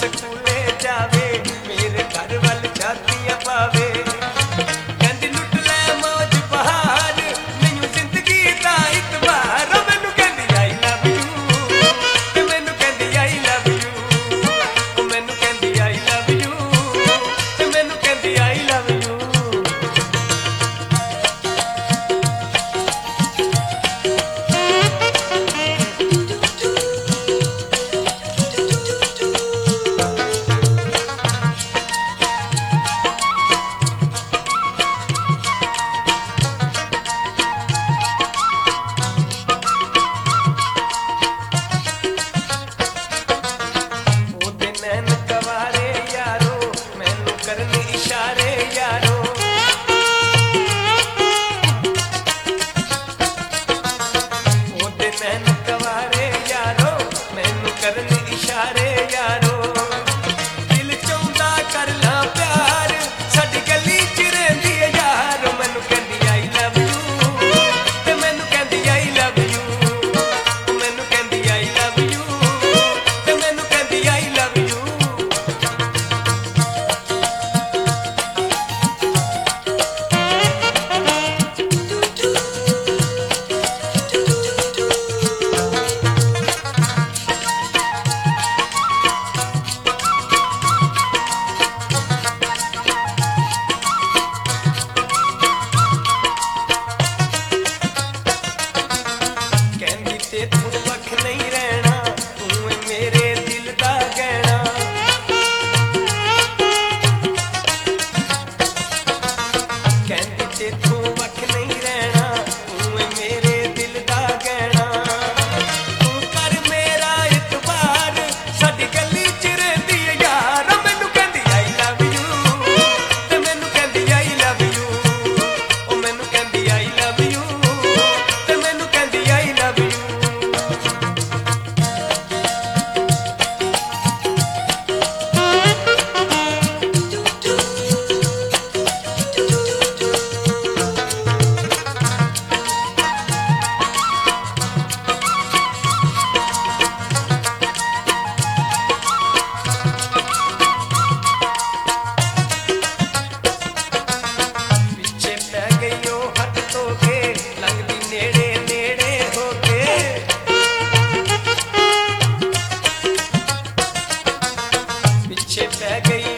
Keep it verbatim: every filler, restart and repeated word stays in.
ਸਕੂਲੇ ਜਾਵੇ, ਮੇਰੇ ਘਰ ਵੱਲ ਝਾਤੀਆਂ ਪਾਵੇ। ਕਹਿੰਦੀ ਲੁੱਟ ਲੈ ਮੌਜ ਬਹਾਰ, ਮੈਨੂੰ ਜ਼ਿੰਦਗੀ ਦਾ ਇਤਬਾਰ। ਉਹ ਮੈਨੂੰ ਕਹਿੰਦੀ ਆਈ ਲਵ ਯੂ, ਤੇ ਮੈਨੂੰ ਕਹਿੰਦੀ ਆਈ ਲਵ ਯੂ। ਉਹ ਮੈਨੂੰ ਕਹਿੰਦੀ ਆਈ ਲਵ ਯੂ, ਤੇ ਮੈਨੂੰ ਕਹਿੰਦੀ ਆਈ ਲਵ ਯੂ। ਉਹਦੇ ਨੈਣ ਕਵਾਰੇ ਯਾਰੋ, ਮੈਨੂੰ ਕਰਨ ਇਸ਼ਾਰੇ ਯਾਰੋ। ਉਹਦੇ ਨੈਣ ਕਵਾਰੇ ਯਾਰੋ, ਮੈਨੂੰ ਕਰਨ ਇਸ਼ਾਰੇ ਯਾਰੋ। ਦਿਲ ਚਾਹੁੰਦਾ ਕਰ ਲਾਂ ਪਿਆਰ, ਸਾਡੀ ਗਲੀ ਚ ਰਹਿੰਦੀ ਏ ਯਾਰ। ਉਹ ਮੈਨੂੰ ਕਹਿੰਦੀ ਆਈ ਲਵ ਯੂ, ਤੇ ਮੈਨੂੰ ਕਹਿੰਦੀ ਆਈ ਲਵ ਯੂ। ਉਹ ਮੈਨੂੰ ਕਹਿੰਦੀ ਆਈ ਲਵ ਯੂ, ਤੇ ਮੈਨੂੰ ਕਹਿੰਦੀ ਆਈ ਲਵ ਯੂ। ਕਹਿੰਦੀ ਤੇ ਤੂੰ ਵੱਖ ਨਹੀਂ ਰਹਿਣਾ, ਤੂੰ ਏ ਮੇਰੇ ਦਿਲ ਦਾ ਗਹਿਣਾ। ਕਹਿੰਦੀ ਤੇ ਤੂੰ ਵੱਖ ਨਹੀਂ ਰਹਿਣਾ, ਤੂੰ ਏ ਮੇਰੇ ਦਿਲ ਦਾ ਗਹਿਣਾ। ਤੂੰ ਕਰ ਮੇਰਾ ਇਤਬਾਰ, ਸਾਡੀ ਗਲੀ ਚ ਰਹਿੰਦੀ ਏ ਯਾਰ। ਉਹ ਮੈਨੂੰ ਕਹਿੰਦੀ ਆਈ ਲਵ ਯੂ, ਤੇ ਮੈਨੂੰ ਕਹਿੰਦੀ ਆਈ ਲਵ ਯੂ। ਉਹ ਮੈਨੂੰ ਕਹਿੰਦੀ ਆਈ ਲਵ ਯੂ, ਤੇ ਮੈਨੂੰ ਕਹਿੰਦੀ ਆਈ ਲਵ ਯੂ। ਪਿੱਛੇ ਪੈ ਗਈ ਉਹ ਹੱਥ ਧੋ ਕੇ, ਲੰਘਦੀ ਨੇੜੇ ਨੇੜੇ ਹੋ ਕੇ। ਪਿੱਛੇ ਪੈ ਗਈ